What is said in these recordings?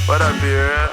What up, beer?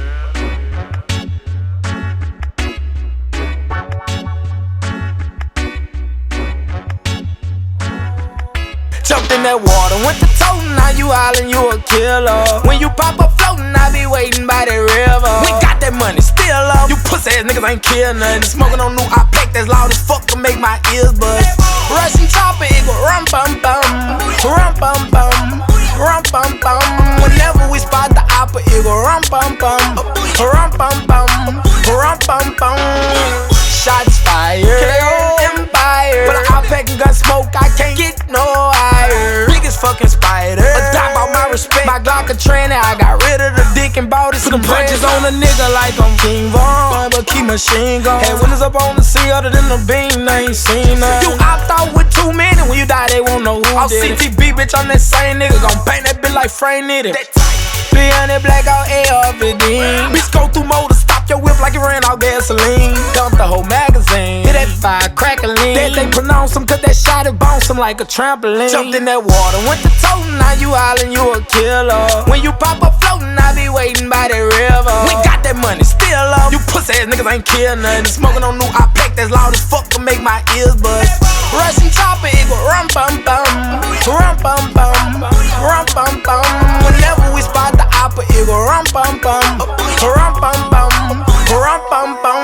Jumped in that water, went to toting, now you hollin', you a killer. When you pop up floatin', I be waiting by the river. We got that money, still up. You pussy ass niggas ain't kill nothing. Smoking on new iPack that's loud as fuck to make my ears buzz. Russian chopper, it go rum bum bum, rum bum bum, rum bum bum. Whenever we spot the opera, it go rum bum bum, rum bum bum, rum bum bum. Shots fired, KO Empire. But I pack and gun smoke, I can't get no higher. Biggest fucking spider, adopt all my respect. My Glock a tranny, I got rid of the dick and bought it. Put them punches on a nigga like I'm King Von, but keep machine gun. Had windows up on the sea other than the beam, I ain't seen none. You opt out with 2 minutes, when you die they won't know who did it. CTB bitch, I'm that same nigga, gon' paint that bitch like Frank Nitty. 300 black out AR-15. Bitch go through motor, stop your whip like it ran out gasoline. Dump the whole magazine, hit that fire, crack a lean. That they pronounce him, cause that shot it bounce him like a trampoline. Jumped in that water, went to toting, now you hollin', you a killer. When you pop up floatin', I be waiting by the river. We got that money, still up. You pussy ass niggas ain't kill nothing. Smoking on new iPack that's loud as fuck to make my ears buzz. Russian chopper, it go rum bum bum, rum bum bum, rum bum bum. Whenever we spot the opera, it go rum bum bum, rum bum bum, rum bum bum.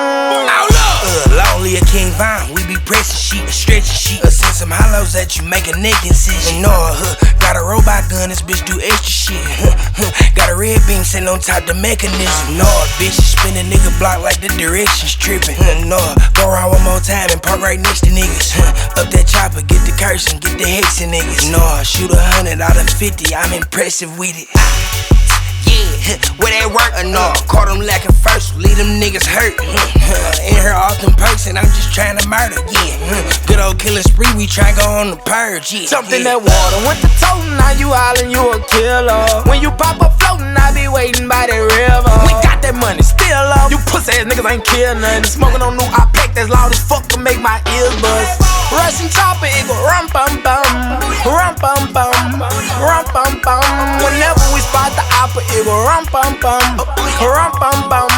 Lonely a King Von, we be pressing shit, stretching shit. Send some hollows at you, make a neck incision. Got a robot gun, this bitch do extra shit. Got a red beam sitting on top the mechanism. Bitch, spin a nigga block like the directions tripping. Go around one more time and park right next to niggas. Up that chopper, get the curse and get the hexing niggas. Shoot 100 out of 50, I'm impressive with it. Yeah, where that work or no? Caught them lacking first, leave them niggas hurt. In her often person, I'm just trying to murder. Yeah, good old killing spree, we try go on the purge. Yeah, jumped in that water, went to toting, now you hollin', you a killer. When you pop up floatin', I be waiting by the river. We got that money, still up. You pussy ass niggas ain't kill nothing. Smoking on new iPack that's loud as fuck to make my ears buzz. Russian chopper, it go rum bum bum, rum bum bum, rum bum bum. Whenever we spot the opera, it go rum bum bum, rum bum bum.